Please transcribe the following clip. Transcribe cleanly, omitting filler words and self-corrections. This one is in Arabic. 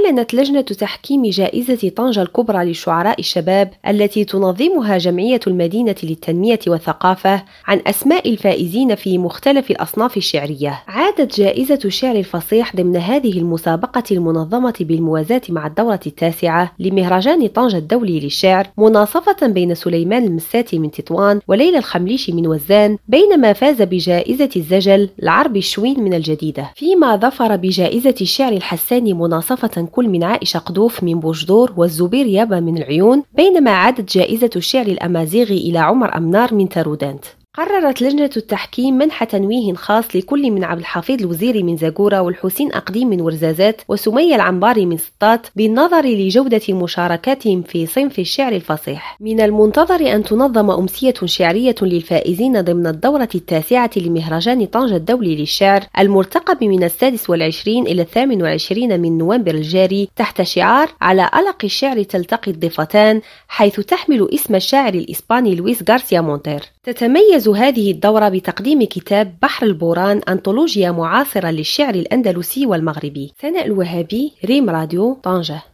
أعلنت لجنة تحكيم جائزة طنجة الكبرى لشعراء الشباب التي تنظمها جمعية المدينة للتنمية والثقافة عن أسماء الفائزين في مختلف الأصناف الشعرية. عادت جائزة الشعر الفصيح ضمن هذه المسابقة المنظمة بالموازاة مع الدورة التاسعة لمهرجان طنجة الدولي للشعر، مناصفة بين سليمان المساتي من تطوان وليلى الخمليشي من وزان، بينما فاز بجائزة الزجل العربي الشوين من الجديدة. فيما ظفر بجائزة الشعر الحساني مناصفة كل من عائشة قدوف من بوجدور والزبير يابا من العيون، بينما عادت جائزة الشعر الأمازيغي إلى عمر أمنار من تارودانت. قررت لجنة التحكيم منح تنويه خاص لكل من عبد الحفيظ الوزيري من زاكورة والحسين أقديم من ورزازات وسمية العنباري من سطات بالنظر لجودة مشاركاتهم في صنف الشعر الفصيح. من المنتظر أن تنظم أمسية شعرية للفائزين ضمن الدورة التاسعة لمهرجان طنجة الدولي للشعر المرتقب من 26 إلى 28 من نوفمبر الجاري تحت شعار على ألق الشعر تلتقي الضفتان، حيث تحمل اسم الشاعر الإسباني لويس غارسيا مونتير. تتميز هذه الدورة بتقديم كتاب بحر البوران أنطولوجيا معاصرة للشعر الأندلسي والمغربي. ثناء الوهابي، ريم راديو، طنجة.